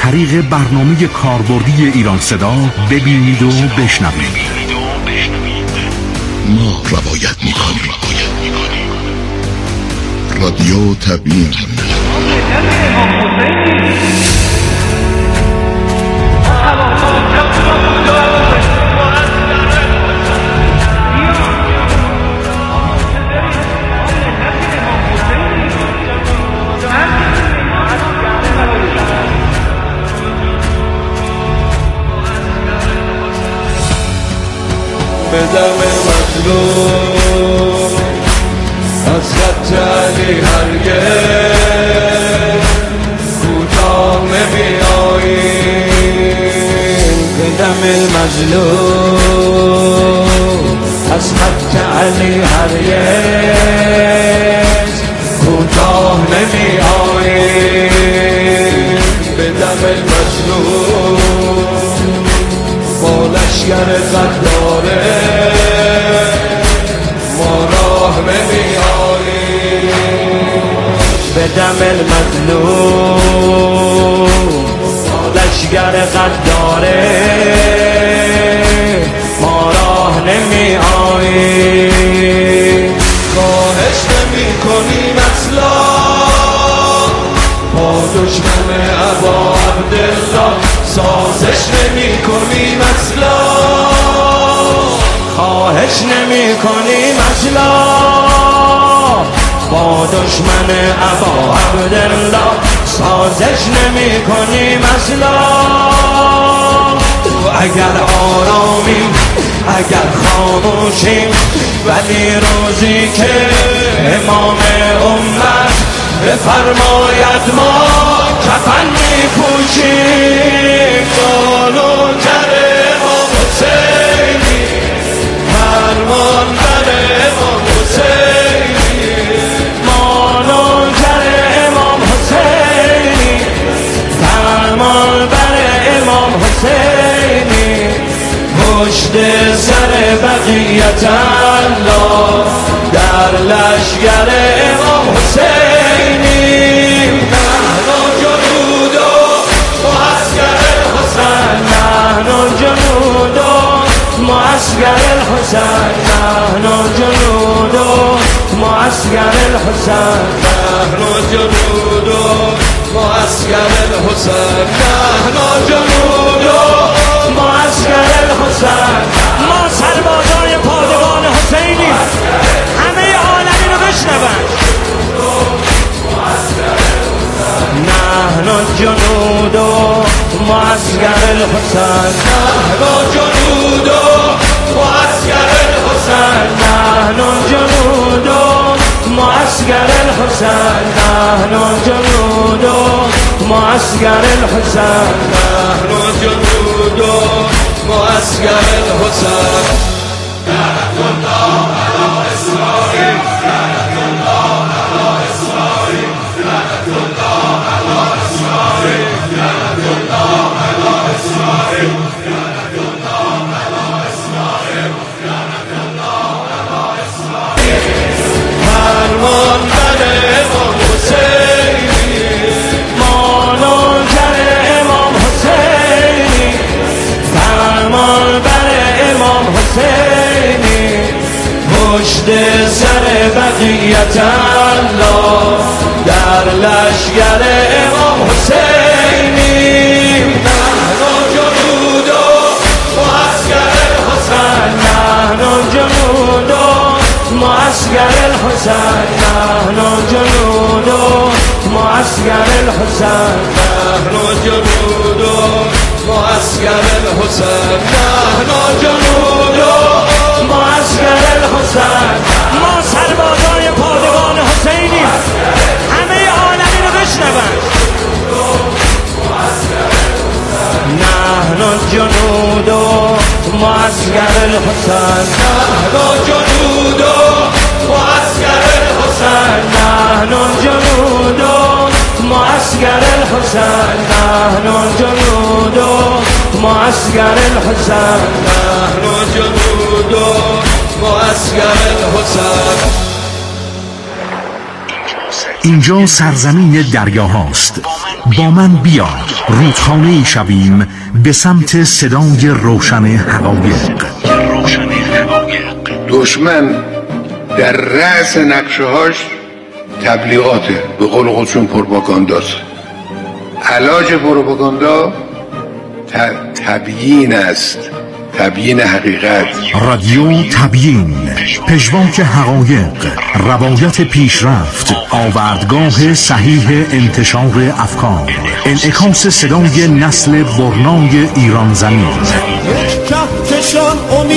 طریق برنامه کاربردی ایران صدا ببینید و بشنوید. ما روایت می‌کنیم. رادیو تبیین. به دم مظلوم از خط علی هرگز کوتاه نمی آییم. به دم مظلوم از خط علی هرگز کوتاه نمی آییم. به دم مظلوم با لشگر غداره ما راه نمی آییم. به دم المظلوم با لشگر غداره ما راه نمی آییم. خواهش نمی کنیم اصلا با دشمن ابا عبدالله سازش نمی کنیم اصلا. خواهش نمی کنیم اصلا با دشمن ابا عبدالله سازش نمی کنیم اصلا. اگر آرامیم اگر خاموشیم ولی روزی که امام امت بفرماید ما کفن می پوشیم. بالاتر امام حسینی فرمان بر امام حسینی. بالاتر امام حسینی فرمان بر امام حسینی. پشت سر بقیت الله در لشگر امام حسینی. نحن جنود معسكر الحسین نحن جنود معسكر الحسین نحن جنود معسكر الحسین نحن جنود معسكر الحسین نحن جنود معسكر الحسین. ما سربازای پادگان حسینی همه عالمین رو بشنون. نحن جنود معسكر الحسین نحن جنود معسكر الحسین نحن جنود معسكر الحسین نحن جنود معسكر الحسین نحن جنود معسكر الحسین. لعنة الله على إسرائيل لعنة الله على إسرائيل لعنة الله على إسرائيل لعنة الله على إسرائيل لعنة الله على إسرائيل لعنة الله على إسرائيل. فرمان بر امام حسینی بالاتر امام حسینی. فرمان بر امام حسینی پشت سر بقیت الله در لشگر امام حسینی. نحن جنود معسكر الحسین نحن جنود معسكر الحسین نحن جنود معسكر الحسین نحن جنود معسكر الحسین نحن جنود معسكر الحسین. ما سربازای پادگان حسینی همه عالمین رو بشنون. نحن جنود معسكر الحسین نحن جنود معسكر الحسین نحن جنود معسكر الحسین نحن جنود معسكر الحسین نحن جنود معسكر الحسین. اینجا سرزمین دریاهاست. با من بیا رودخانه‌ای شویم به سمت صدای روشن حقایق. دشمن در رأس نقشه‌هاش تبلیغاته، به قول خودشون پروپاگانداست. علاج پروپاگاندا تبیین است، تبیین حقیقت. رادیو تبیین، پژواک حقایق، روایت پیشرفت، آوردگاه صحیح انتشار افکار، انعکاس صدای نسل برنای ایران زمین. کهکشان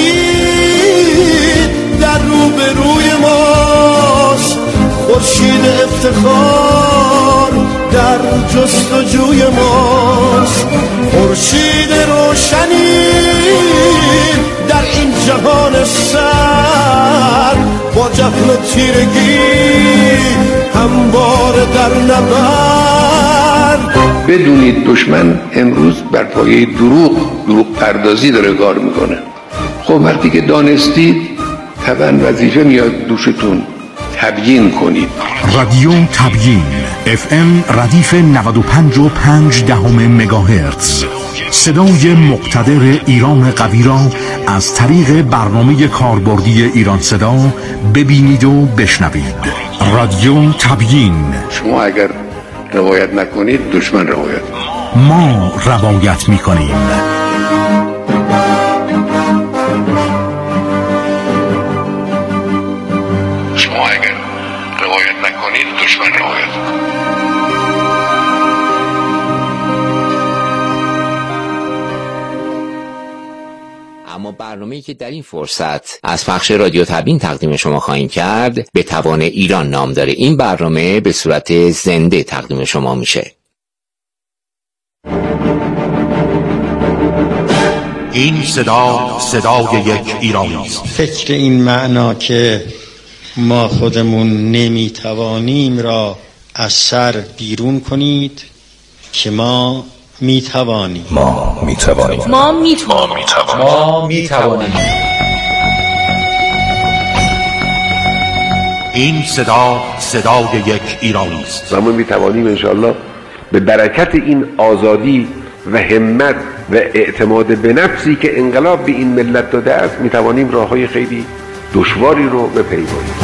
امید در روبروی ماست، خورشید افتخار در جستجوی ماست، خورشید روشنی در این جهان سر، با جهل و تیرگی همواره در نبرد. بدونید دشمن امروز بر پایه دروغ پردازی داره کار میکنه. خب وقتی که دانستید طبعا وظیفه میاد دوشتون، تبیین کنید. رادیو تبیین FM ردیف 95.5 مگاهرتز، صدای مقتدر ایران قوی را از طریق برنامه کاربردی ایران صدا ببینید و بشنوید. رادیو تبیین. شما اگر روایت نکنید دشمن روایت، ما روایت میکنیم. شما اگر روایت نکنید دشمن روایت. اما برنامه‌ای که در این فرصت از پخش رادیو تبیین تقدیم شما خواهیم کرد به توان ایران نام داره. این برنامه به صورت زنده تقدیم شما میشه. این صدای یک ایرانی است. فکر این معنا که ما خودمون نمیتوانیم را از سر بیرون کنید که ما میتوانیم. این صدای یک ایرانی است. و ما میتوانیم انشاءالله به برکت این آزادی و همت و اعتماد به نفسی که انقلاب به این ملت داده است میتوانیم راههای خیلی دشواری رو بپیماییم.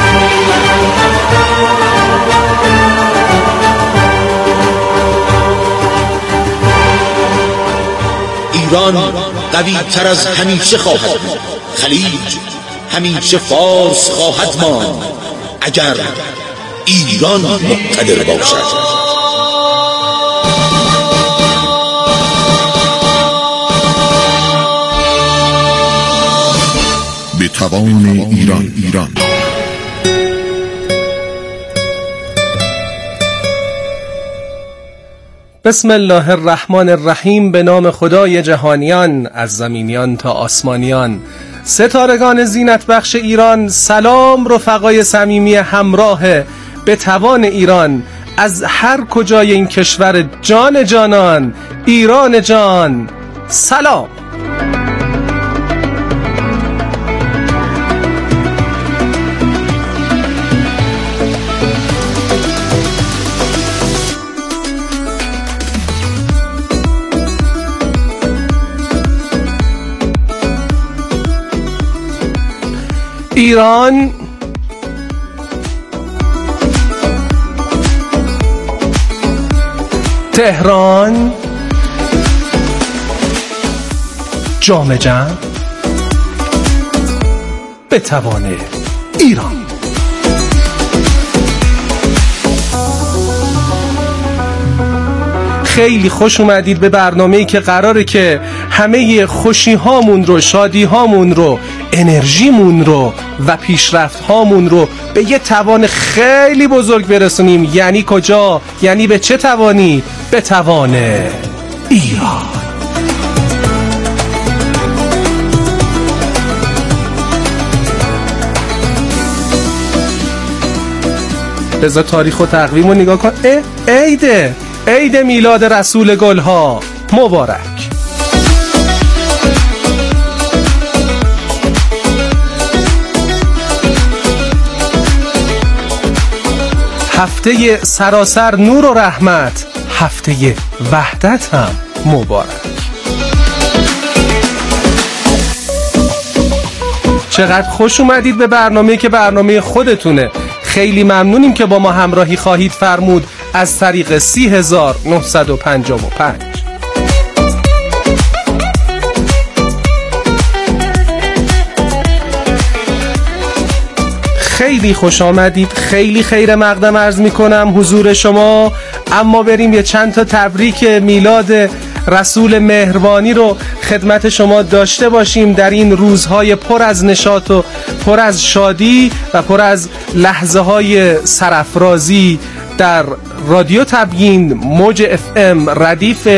ایران قوی تر از همیشه خواهد بود. خلیج همیشه فارس خواهد ماند اگر ایران مقتدر باشد. به توان ایران. بسم الله الرحمن الرحیم. به نام خدای جهانیان، از زمینیان تا آسمانیان، ستارگان زینت بخش ایران، سلام رفقای صمیمی همراه به توان ایران از هر کجای این کشور جان جانان، ایران جان، سلام. ایران تهران جام جم به توان ایران. خیلی خوش اومدید به برنامه‌ای که قراره که همه خوشی هامون رو، شادی هامون رو، انرژیمون رو و پیشرفت هامون رو به یه توان خیلی بزرگ برسونیم. یعنی کجا؟ یعنی به چه توانی؟ به توان ایران. بذار تاریخ و تقویم رو نگاه کن. عید میلاد رسول گلها مبارک. هفته سراسر نور و رحمت، هفته وحدت هم مبارک. چقدر خوش اومدید به برنامه که برنامه خودتونه. خیلی ممنونیم که با ما همراهی خواهید فرمود از طریق 3955. خیلی خوش آمدید. خیلی خیر مقدم عرض میکنم حضور شما. اما بریم یه چند تا تبریک میلاد رسول مهربانی رو خدمت شما داشته باشیم در این روزهای پر از نشاط و پر از شادی و پر از لحظه های سرافرازی در رادیو تبیین موج FM ردیف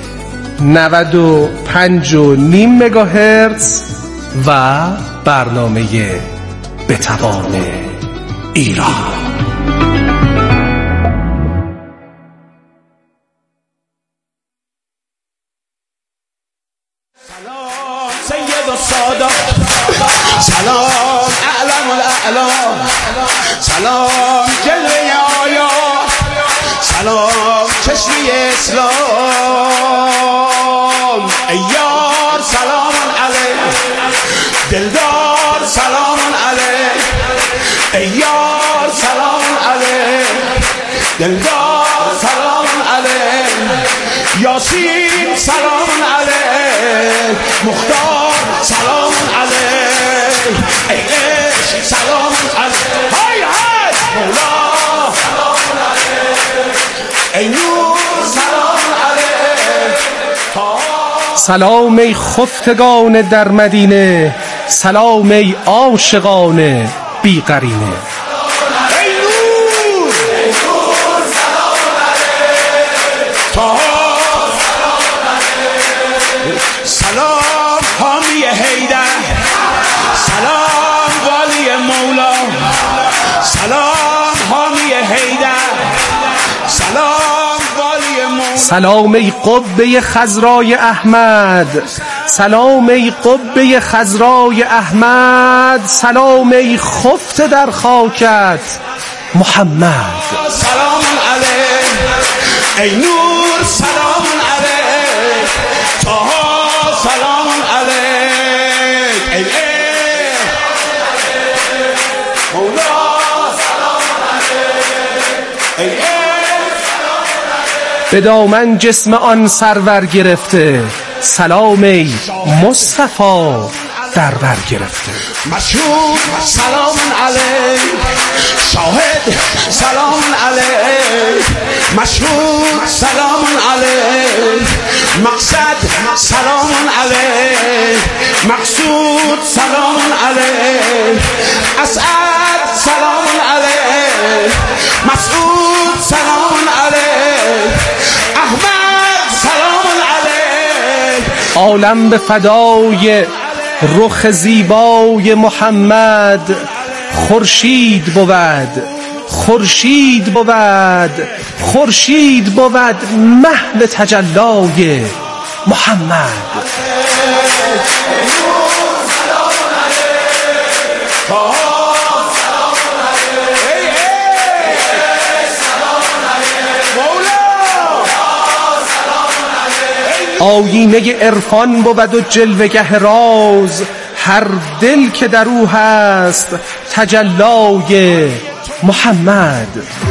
95.5 مگاهرتز و برنامه به توان ایران. سلام سید و سادات، سلام اعلم الاعلام، سلام جلوه آیا، سلام چشمی اسلام. ای یار سلام علیک، دلدار سلام علیک. ای یار سلام علیک، دلدار سلام علیک. یاسین سلام علیک، مختار سلام علیک. ای عشق سلام علیک، های های مولا سلام علیک. ای نور سلام علیک. سلام ای خفتگان در مدینه، سلام ای عاشقان بی قرینه. ای نور سلام علیک. سلام حامی حیدر، سلام والی مولا، سلام حامی حیدر، سلام والی مولا. سلام ای قبه خضرای احمد، سلام ای قبه خضرای احمد، سلام ای خفته در خاکت محمد. سلام علیک. ای نور سلام علیک. طه سلام علیک. ای مولا سلام علیک. ای به دامن جسم آن سرور گرفته، سلام ای مصطفی در بر گرفته. مشهور سلام علیک. شاهد سلام علیک. مشهور سلام علیک. مقصد سلام علیک. مقصود سلام علیک. اسعد سلام علیک. مسعود سلام علیک. احمد سلام علیک. عالم به فدای رخ زیبای محمد، خورشید بود، خورشید بود، خورشید بود محو تجلای محمد. آیینه عرفان بود و جلوه‌گه راز، هر دل که در او هست تجلای محمد.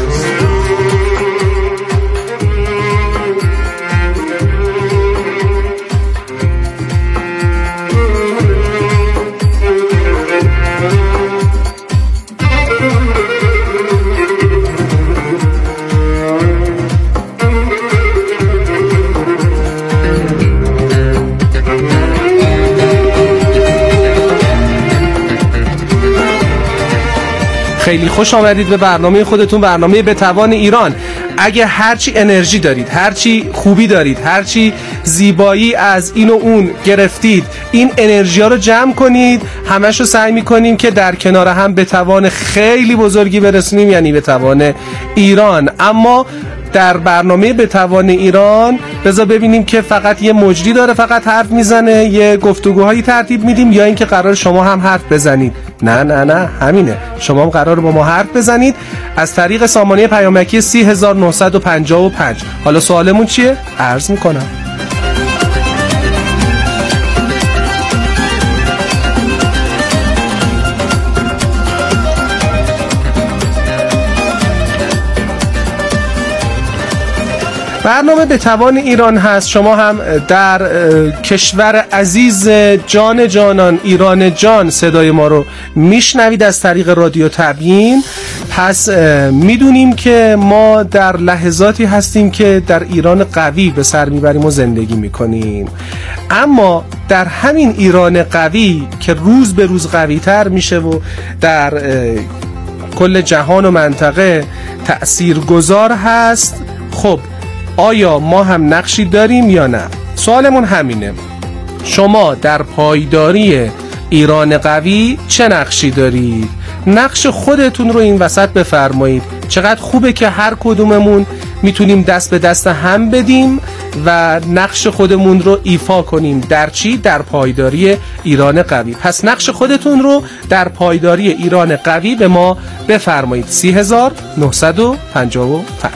خیلی خوش آمدید به برنامه خودتون، برنامه به توان ایران. اگه هرچی انرژی دارید، هرچی خوبی دارید، هرچی زیبایی از این و اون گرفتید، این انرژی ها رو جمع کنید، همش رو سعی میکنیم که در کنار هم به توان خیلی بزرگی برسونیم، یعنی به توان ایران. اما در برنامه به توان ایران بذار ببینیم که فقط یه مجری داره فقط حرف میزنه، یه گفتگوهایی ترتیب میدیم، یا اینکه قرار شما هم حرف بزنید. نه همینه. شما هم قراره با ما حرف بزنید از طریق سامانه پیامکی 30955. حالا سوالمون چیه؟ عرض میکنم. برنامه به توان ایران هست. شما هم در کشور عزیز جان جانان ایران جان صدای ما رو میشنوید از طریق رادیو تبیین. پس میدونیم که ما در لحظاتی هستیم که در ایران قوی به سر میبریم و زندگی میکنیم، اما در همین ایران قوی که روز به روز قوی تر میشه و در کل جهان و منطقه تأثیرگذار هست، خب آیا ما هم نقشی داریم یا نه؟ سوالمون همینه. شما در پایداری ایران قوی چه نقشی دارید؟ نقش خودتون رو این وسط بفرمایید. چقدر خوبه که هر کدوممون میتونیم دست به دست هم بدیم و نقش خودمون رو ایفا کنیم. در چی؟ در پایداری ایران قوی. پس نقش خودتون رو در پایداری ایران قوی به ما بفرمایید. 3955.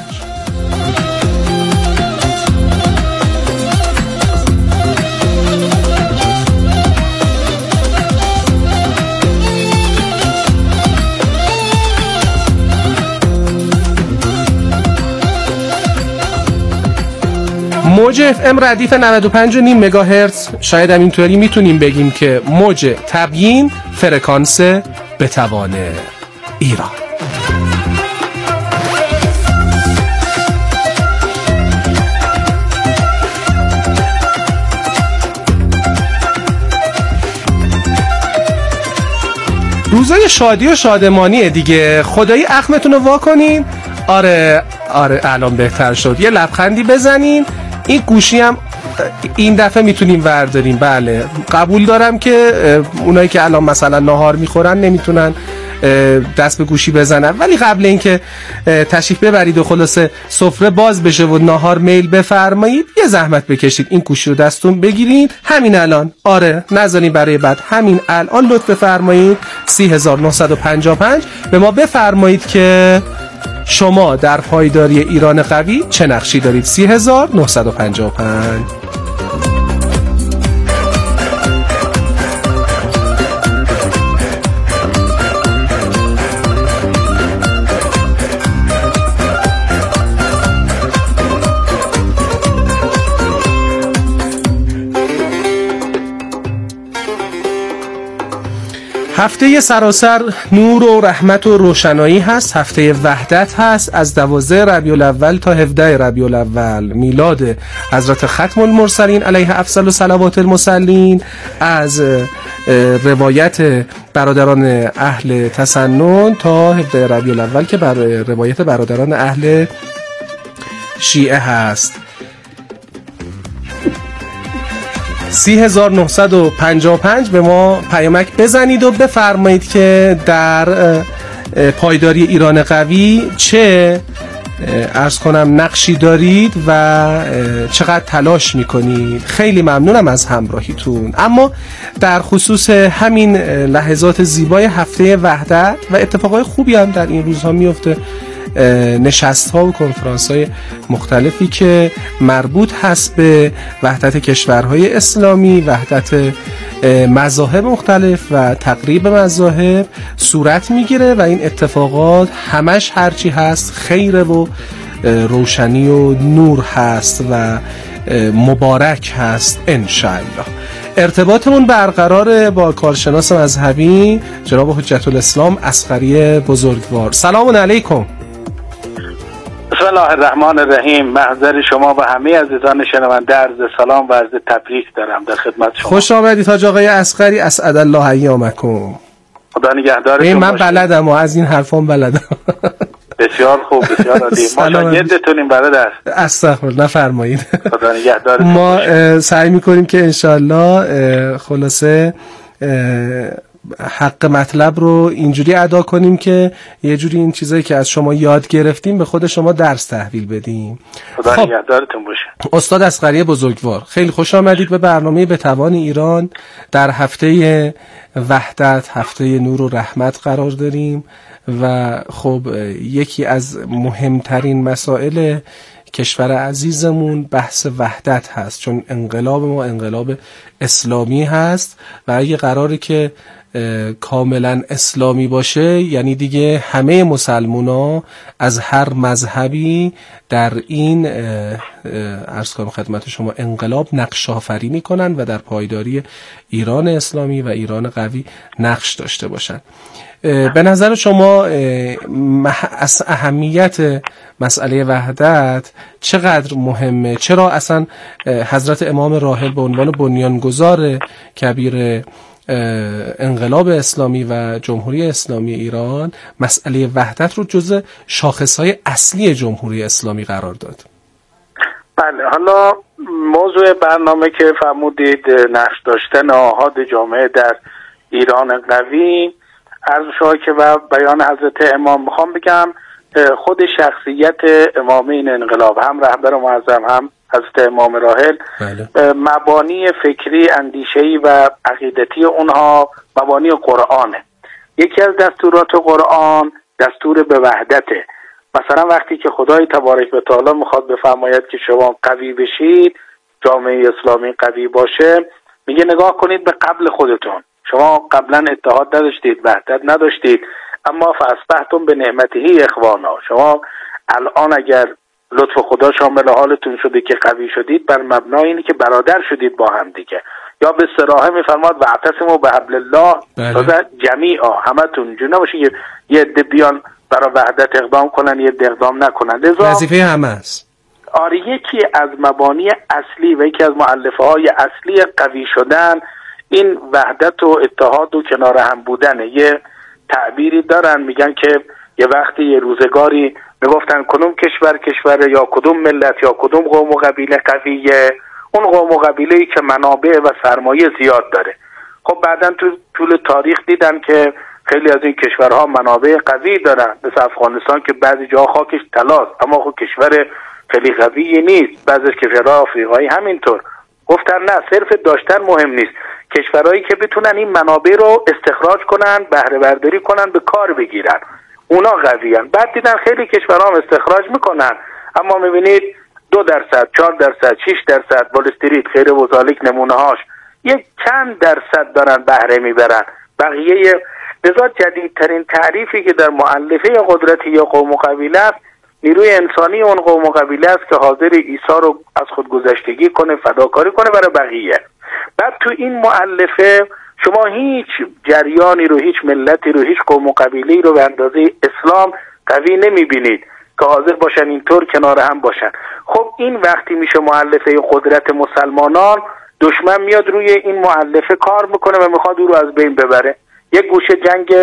موج اف ام ردیف 95.5 مگاهرتز. شاید هم اینطوری میتونیم بگیم که موج تبیین فرکانس به توان ایران. روزای شادی و شادمانیه دیگه. خدایی اخمتون رو وا کنین. آره الان بهتر شد. یه لبخندی بزنین. این گوشی هم این دفعه میتونیم ورداریم. بله قبول دارم که اونایی که الان مثلا ناهار میخورن نمیتونن دست به گوشی بزنن، ولی قبل اینکه تشریف ببرید و خلاصه سفره باز بشه و ناهار میل بفرمایید، یه زحمت بکشید این گوشی رو دستون بگیرید همین الان. آره نذارین برای بعد، همین الان لطف بفرمایید 3955 به ما بفرمایید که شما در پایداری ایران قوی چه نقشی دارید. 3955. هفته سراسر نور و رحمت و روشنایی هست. هفته وحدت هست. از 12 ربیع الاول تا 17 ربیع الاول میلاد حضرت ختم المرسلین علیه افضل صلوات المرسلین. از روایت برادران اهل تسنن تا 17 ربیع الاول که بر روایت برادران اهل شیعه هست. 3955 به ما پیامک بزنید و بفرمایید که در پایداری ایران قوی چه عرض کنم نقشی دارید و چقدر تلاش میکنید. خیلی ممنونم از همراهیتون. اما در خصوص همین لحظات زیبای هفته وحدت و اتفاقای خوبی هم در این روزها میفته، نشست ها و کنفرانس های مختلفی که مربوط هست به وحدت کشورهای اسلامی، وحدت مذاهب مختلف و تقریب مذاهب صورت میگیره و این اتفاقات همش هرچی هست خیر و روشنی و نور هست و مبارک هست انشاءالله. ارتباطمون برقرار با کارشناس مذهبی جناب حجت الاسلام اصغری بزرگوار. سلام علیکم. بسم الله الرحمن الرحیم. محضر شما و همه عزیزان شنونده عرض سلام و عرض تبریک دارم در خدمت شما. خوش آمدید حاج آقای اصغری، اسعد الله ایامکم. خدا نگهدارتون. من بلدم و از این حرفام بلدم. بسیار خوب، بسیار عالی. ما شاگردتونیم برادر. استغفرالله، نفرمایید. خدا نگهدارتون. ما سعی میکنیم که انشالله خلاصه حق مطلب رو اینجوری ادا کنیم که یه جوری این چیزایی که از شما یاد گرفتیم به خود شما درس تحویل بدیم. خدا نگهدارتون باشه. استاد اصغری بزرگوار، خیلی خوش آمدید به برنامه به توان ایران. در هفته وحدت، هفته نور و رحمت قرار داریم و خب یکی از مهمترین مسائل کشور عزیزمون بحث وحدت هست، چون انقلاب ما انقلاب اسلامی هست و اگه قراره که کاملا اسلامی باشه یعنی دیگه همه مسلمونا از هر مذهبی در این عرض کنم خدمت شما انقلاب نقش آفرینی کنن و در پایداری ایران اسلامی و ایران قوی نقش داشته باشن. به نظر شما از اهمیت مسئله وحدت چقدر مهمه؟ چرا اصلا حضرت امام راحل به عنوان بنیانگذار کبیر انقلاب اسلامی و جمهوری اسلامی ایران مسئله وحدت رو جزء شاخصهای اصلی جمهوری اسلامی قرار داد؟ بله، حالا موضوع برنامه که فرمودید نقش داشتن آحاد جامعه در ایران قوی، عرض شما که و بیان حضرت امام میخوام بگم خود شخصیت امامین انقلاب، هم رهبر معظم هم حضرت امام راحل، مبانی فکری، اندیشه‌ای و عقیدتی اونها مبانی قرآنه. یکی از دستورات قرآن دستور به وحدته. مثلا وقتی که خدای تبارک و تعالی میخواد بفرماید که شما قوی بشید، جامعه اسلامی قوی باشه، میگه نگاه کنید به قبل خودتون. شما قبلا اتحاد نداشتید، وحدت نداشتید، اما فاصبحتم به نعمته اخوانا. شما الان اگر لطف خدا شامل حالتون شده که قوی شدید، بر مبنای اینی که برادر شدید با هم دیگه. یا به صراحه میفرماد واعتصموا بحبل الله جمیعا، همتون اینجوری نباشه یه عده بیان برای وحدت اقدام کنن، یه عده اقدام نکنن. وظیفه همه است. آره، یکی از مبانی اصلی و یکی از مؤلفه های اصلی قوی شدن این وحدت و اتحاد و کنار هم بودنه. یه تعبیری دارن میگن که یه وقتی یه روزگاری میگفتن کدوم کشور یا کدوم ملت یا کدوم قوم و قبیله قویه، اون قوم و قبیله‌ای که منابع و سرمایه زیاد داره. خب بعدن تو طول تاریخ دیدن که خیلی از این کشورها منابع قوی دارن، مثل افغانستان که بعضی جاها خاکش طلاست اما خب کشور خیلی قوی نیست، بعضی کشورها آفریقایی همینطور. گفتن نه، صرف داشتن مهم نیست، کشورهایی که بتونن این منابع رو استخراج کنن، بهره برداری کنن، به کار بگیرن، اونا قویان. بعد دیدن خیلی کشورها هم استخراج میکنن اما میبینید 2%، 4%، 6%، وال استریت، خیر و ذالک نمونه هاش، یک چند درصد دارن بهره میبرن، بقیه. لذا جدیدترین تعریفی که در مؤلفه قدرتی یا قوم و قبیله است، نیروی انسانی اون قوم و قبیله است که حاضر ایثار رو از خودگذشتگی کنه، فداکاری کنه برای بقیه. بعد تو این مؤلفه شما هیچ جریانی رو، هیچ ملتی رو، هیچ قوم و قبیله‌ای رو به اندازه اسلام قوی نمیبینید که حاضر باشن اینطور کنار هم باشن. خب این وقتی میشه مؤلفه قدرت مسلمانان، دشمن میاد روی این مؤلفه کار میکنه و میخواد او رو از بین ببره. یک گوشه جنگ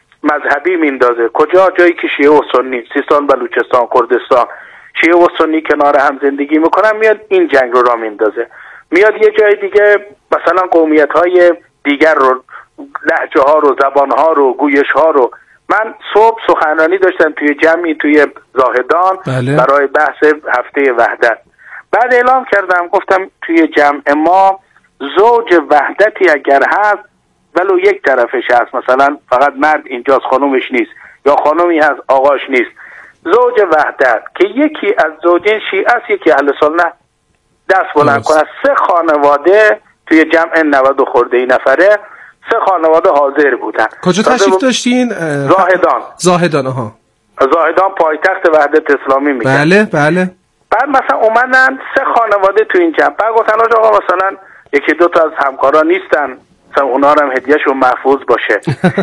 مذهبی میندازه. کجا؟ جایی که شیعه و سنی، سیستان، بلوچستان، کردستان، شیعه و سنی کنار هم زندگی میکنن، میاد این جنگ رو را میندازه. میاد یه جای دیگه مثلا قومیت های دیگر رو، لهجه ها رو، زبان ها رو، گویش ها رو. من صبح سخنرانی داشتم توی جمعی توی زاهدان برای بحث هفته وحدت. بعد اعلام کردم، گفتم توی جمع ما زوج وحدتی اگر هست ولو یک طرفش هست، مثلا فقط مرد اینجاست خانومش نیست، یا خانومی هست آقاش نیست، زوج وحدت که یکی از زوجین شیعه است یکی اهل سنت، دست بلند کنه. 3 خانواده توی جمع 90 خورده نفره، 3 خانواده حاضر بودن. کجا تشریف داشتین؟ زاهدان. آها، زاهدان پایتخت وحدت اسلامی میگن. بله. بعد مثلا اومدن 3 خانواده تو این جمع. بعد گفتن آقا مثلا 1-2 تا از همکارا نیستن، مثلا اونا هم هدیهشون محفوظ باشه.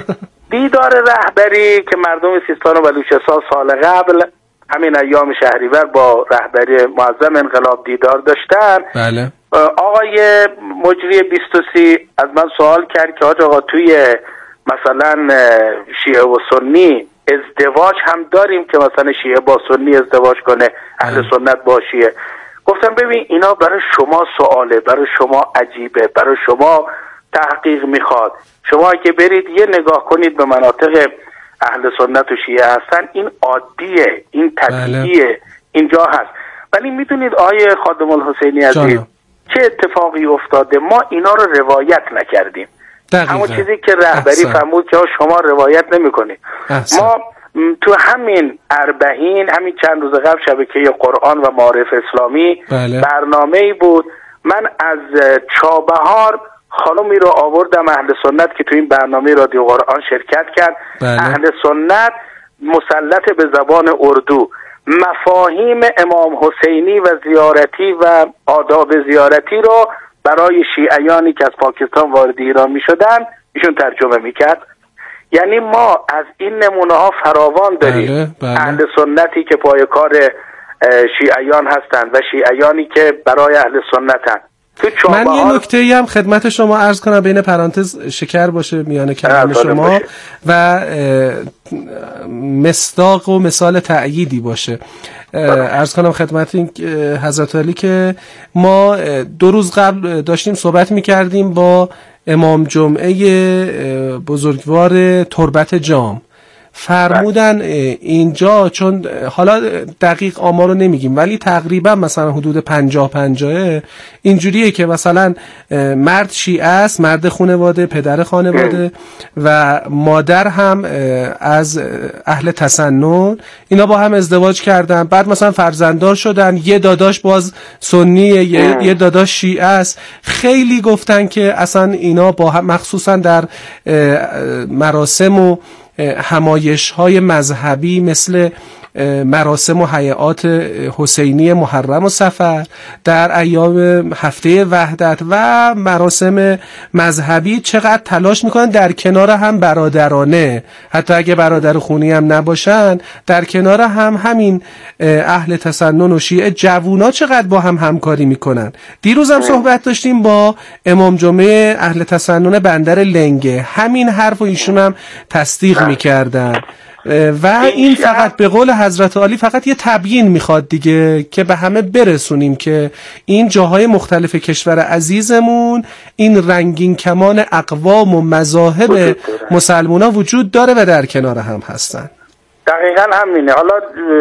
دیدار رهبری که مردم سیستان و بلوچستان سال قبل همین ایام شهریور با رهبری معظم انقلاب دیدار داشتن. بله. آقای مجری 23 از من سوال کرد که آقا توی مثلا شیعه و سنی ازدواج هم داریم که مثلا شیعه با سنی ازدواج کنه، اهل سنت با شیعه. گفتم ببین اینا برای شما سواله، برای شما عجیبه، برای شما تحقیق میخواد. شما که برید یه نگاه کنید به مناطق اهل سنت و شیعه هستن، این عادیه، این طبیعیه، اینجا هست. ولی میدونید آیه خادم الحسینی عزیز چه اتفاقی افتاده؟ ما اینا رو روایت نکردیم. همون چیزی که رهبری فرمود که شما روایت نمی کنید. ما تو همین 40 همین چند روز قبل شبکه قرآن و معارف اسلامی برنامه‌ای بود، من از چابهار خانمی رو آوردم اهل سنت که تو این برنامه رادیو قرآن شرکت کرد. اهل سنت مسلط به زبان اردو مفاهیم امام حسینی و زیارتی و آداب زیارتی رو برای شیعیانی که از پاکستان وارد ایران می شدن ایشون ترجمه می کرد. یعنی ما از این نمونه ها فراوان داریم. اهل سنتی که پای کار شیعیان هستند و شیعیانی که برای اهل سنتن. من یه نکته‌ای هم خدمت شما عرض کنم، بین پرانتز شکر باشه میان کلام شما باشه. و مصداق و مثال تأییدی باشه. عرض کنم خدمت حضرت علی که ما 2 روز قبل داشتیم صحبت می‌کردیم با امام جمعه بزرگوار تربت جام. فرمودن اینجا، چون حالا دقیق آمارو نمیگیم ولی تقریبا مثلا حدود 50-50 اینجوریه که مثلا مرد شیعه است، مرد خانواده، پدر خانواده و مادر هم از اهل تسنن، اینا با هم ازدواج کردن، بعد مثلا فرزنددار شدن، یه داداش باز سنیه، یه داداش شیعه است. خیلی گفتن که اصلا اینا با هم مخصوصا در مراسم و همایش های مذهبی مثل مراسم و هیئات حسینی محرم و صفر، در ایام هفته وحدت و مراسم مذهبی چقدر تلاش میکنن در کنار هم برادرانه، حتی اگه برادر خونی هم نباشن، در کنار هم همین اهل تسنن و شیعه جوونا چقدر با هم همکاری میکنن. دیروز هم صحبت داشتیم با امام جمعه اهل تسنن بندر لنگه، همین حرف و ایشون هم تصدیق میکردن. و این فقط به قول حضرت علی فقط یه تبیین میخواد دیگه که به همه برسونیم که این جاهای مختلف کشور عزیزمون این رنگین کمان اقوام و مذاهب مسلمونا وجود داره و در کنار هم هستن. دقیقا همینه. حالا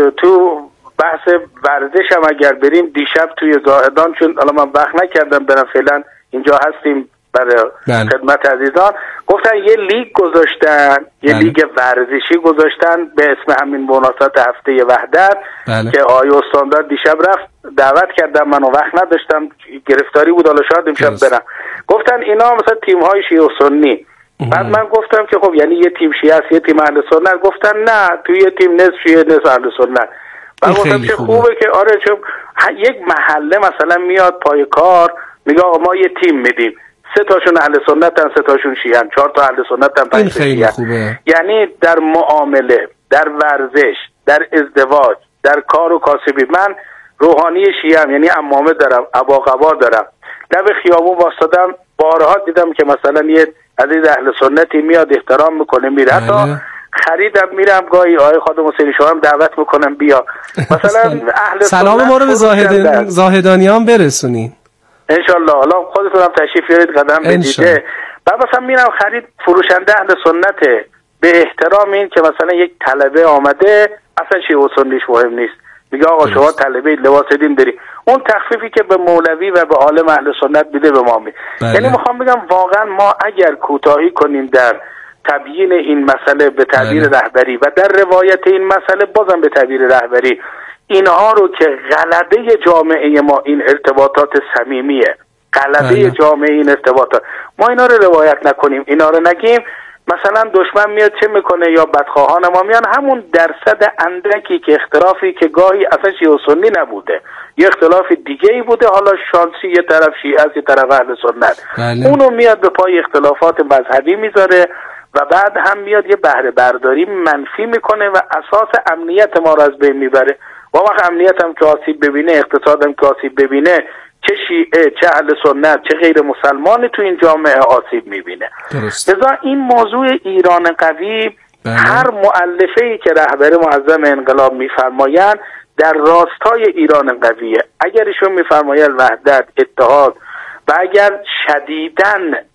تو بحث ورزش هم اگر بریم، دیشب توی زاهدان، چون حالا من وقت نکردم برم، فعلا اینجا هستیم برای خدمت عزیزان، گفتن یه لیگ گذاشتن، یه لیگ ورزشی گذاشتن به اسم همین مناسبت هفته وحدت که آقای استاندار دیشب رفت، دعوت کردم، منو وقت نداشتم، گرفتاری بود، حالا شاید امشب برم. گفتن اینا مثلا تیم های شیعه و سنی. بعد من گفتم که خب یعنی یه تیم شیعه است، یه تیم اهل سنت. گفتن نه، توی یه تیم نصف شیعه نصف اهل سنت. بعد گفتم که خوبه که آره، چون یک محله مثلا میاد پای کار میگه آقا ما یه تیم میدیم، 3 تاشون اهل سنتن، 3 تاشون شیعه‌ن، 4 تا اهل سنتن، 5 تا شیعه. یعنی در معامله، در ورزش، در ازدواج، در کار و کاسبی، من روحانی شیعه‌ام، یعنی عمامه دارم، عباقبا دارم، لب خیابون واسطادم، بارها دیدم که مثلا یه عزیز اهل سنتی میاد احترام میکنه میره، حتی خریدم میرم گاهی آقای خادم حسینی شما هم دعوت میکنم بیا مثلا اهل سلام ما رو به زاهدانیان برسونین انشالله. حالا خودتون هم تشریف بیارید قدم بدیده. بعد مثلا میرم خرید، فروشنده اهل سنته، به احترام این که مثلا یک طلبه آمده، اصلا شیعه و سنیش مهم نیست، میگه آقا شما طلبه لباس دین داری، اون تخفیفی که به مولوی و به عالم اهل سنت میده به ما میده. یعنی میخوام بگم واقعا ما اگر کوتاهی کنیم در تبیین این مسئله به تعبیر رهبری و در روایت این مسئله بازم به تعبیر رهبری، اینها رو که غلبه جامعه ما این ارتباطات صمیمیه، غلبه جامعه این ارتباطات، ما اینا رو روایت نکنیم، اینا رو نگیم، مثلا دشمن میاد چه میکنه یا بدخواهان ما میان همون درصد اندکی که اختلافی که گاهی اصلا شیعه و سنی نبوده، یه اختلاف دیگه ای بوده، حالا شانسی یه طرف شیعه است یه طرف اهل سنت، اونو میاد به پای اختلافات مذهبی میذاره و بعد هم میاد یه بهره برداری منفی میکنه و اساس امنیت ما رو از بین میبره. و وقت امنیت هم که آسیب ببینه، اقتصاد هم که آسیب ببینه، چه شیعه چه اهل سنت چه غیر مسلمانی تو این جامعه آسیب میبینه. لذا این موضوع ایران قوی، هر مؤلفه‌ای که رهبر معظم انقلاب میفرمایند در راستای ایران قویه. اگر ایشون میفرمایند وحدت، اتحاد، و اگر شدیداً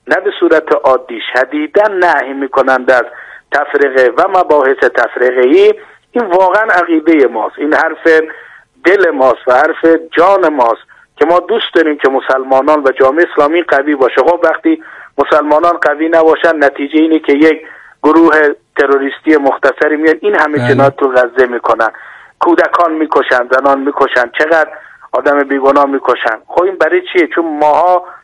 نه به صورت عادی شدیداً نهی میکنند از تفرقه و مباحث تفرقه‌ای، این واقعا عقیده ماست، این حرف دل ماست و حرف جان ماست که ما دوست داریم که مسلمانان و جامعه اسلامی قوی باشه. خب وقتی مسلمانان قوی نباشن نتیجه اینه که یک گروه تروریستی مختصری میاد این همه جنایت رو غزه میکنن، کودکان میکشن، زنان میکشن، چقدر آدم بیگناه میکشن. خب این برای چیه؟ چون ماها